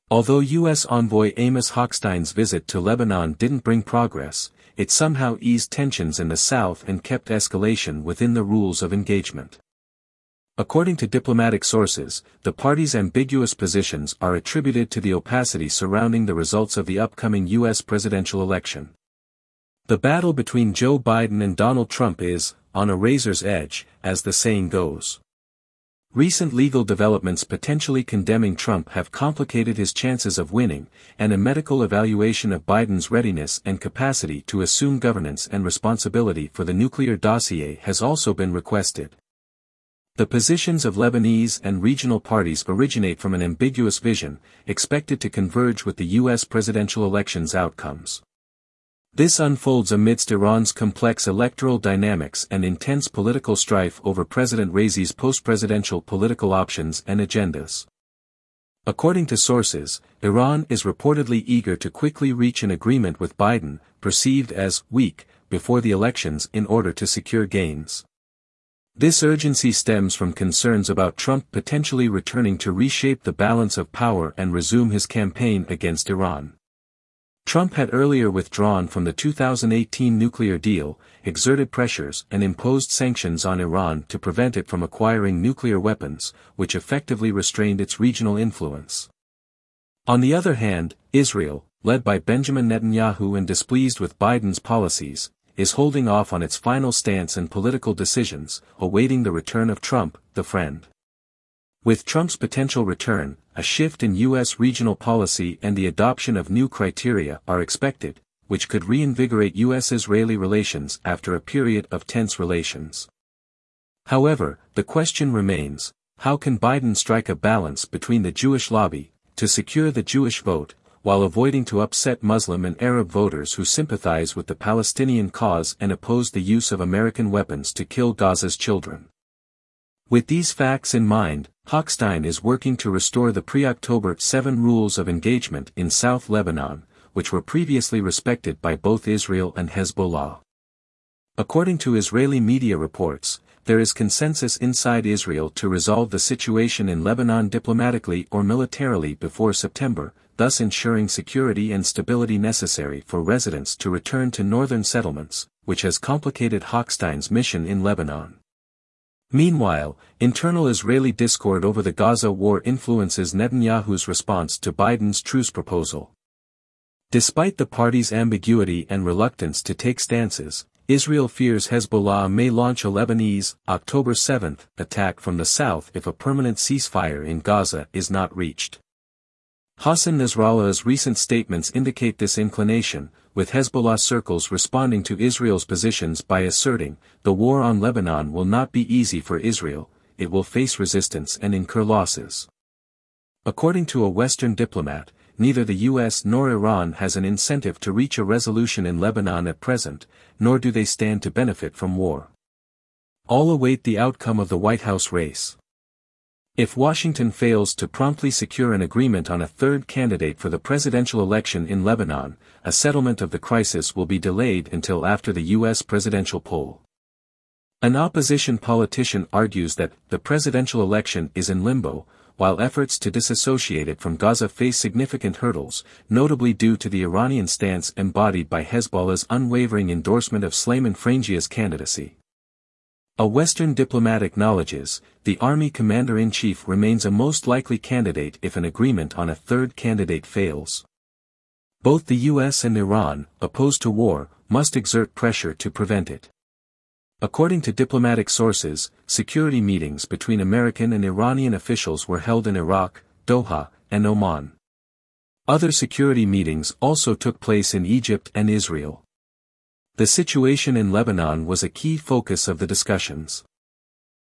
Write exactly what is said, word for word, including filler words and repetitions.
Although U S envoy Amos Hochstein's visit to Lebanon didn't bring progress, it somehow eased tensions in the south and kept escalation within the rules of engagement. According to diplomatic sources, the parties' ambiguous positions are attributed to the opacity surrounding the results of the upcoming U S presidential election. The battle between Joe Biden and Donald Trump is, on a razor's edge, as the saying goes. Recent legal developments potentially condemning Trump have complicated his chances of winning, and a medical evaluation of Biden's readiness and capacity to assume governance and responsibility for the nuclear dossier has also been requested. The positions of Lebanese and regional parties originate from an ambiguous vision, expected to converge with the U S presidential election's outcomes. This unfolds amidst Iran's complex electoral dynamics and intense political strife over President Raisi's post-presidential political options and agendas. According to sources, Iran is reportedly eager to quickly reach an agreement with Biden, perceived as weak, before the elections in order to secure gains. This urgency stems from concerns about Trump potentially returning to reshape the balance of power and resume his campaign against Iran. Trump had earlier withdrawn from the two thousand eighteen nuclear deal, exerted pressures and imposed sanctions on Iran to prevent it from acquiring nuclear weapons, which effectively restrained its regional influence. On the other hand, Israel, led by Benjamin Netanyahu and displeased with Biden's policies, is holding off on its final stance and political decisions, awaiting the return of Trump, the friend. With Trump's potential return, a shift in U S regional policy and the adoption of new criteria are expected, which could reinvigorate U S-Israeli relations after a period of tense relations. However, the question remains, how can Biden strike a balance between the Jewish lobby, to secure the Jewish vote, while avoiding to upset Muslim and Arab voters who sympathize with the Palestinian cause and oppose the use of American weapons to kill Gaza's children? With these facts in mind, Hochstein is working to restore the pre-October seven rules of engagement in South Lebanon, which were previously respected by both Israel and Hezbollah. According to Israeli media reports, there is consensus inside Israel to resolve the situation in Lebanon diplomatically or militarily before September, thus ensuring security and stability necessary for residents to return to northern settlements, which has complicated Hochstein's mission in Lebanon. Meanwhile, internal Israeli discord over the Gaza war influences Netanyahu's response to Biden's truce proposal. Despite the parties' ambiguity and reluctance to take stances, Israel fears Hezbollah may launch a Lebanese, October seventh, attack from the south if a permanent ceasefire in Gaza is not reached. Hassan Nasrallah's recent statements indicate this inclination, with Hezbollah circles responding to Israel's positions by asserting, the war on Lebanon will not be easy for Israel, it will face resistance and incur losses. According to a Western diplomat, neither the U S nor Iran has an incentive to reach a resolution in Lebanon at present, nor do they stand to benefit from war. All await the outcome of the White House race. If Washington fails to promptly secure an agreement on a third candidate for the presidential election in Lebanon, a settlement of the crisis will be delayed until after the U S presidential poll. An opposition politician argues that the presidential election is in limbo, while efforts to disassociate it from Gaza face significant hurdles, notably due to the Iranian stance embodied by Hezbollah's unwavering endorsement of Salman Frangieh's candidacy. A Western diplomat acknowledges, the army commander-in-chief remains a most likely candidate if an agreement on a third candidate fails. Both the U S and Iran, opposed to war, must exert pressure to prevent it. According to diplomatic sources, security meetings between American and Iranian officials were held in Iraq, Doha, and Oman. Other security meetings also took place in Egypt and Israel. The situation in Lebanon was a key focus of the discussions.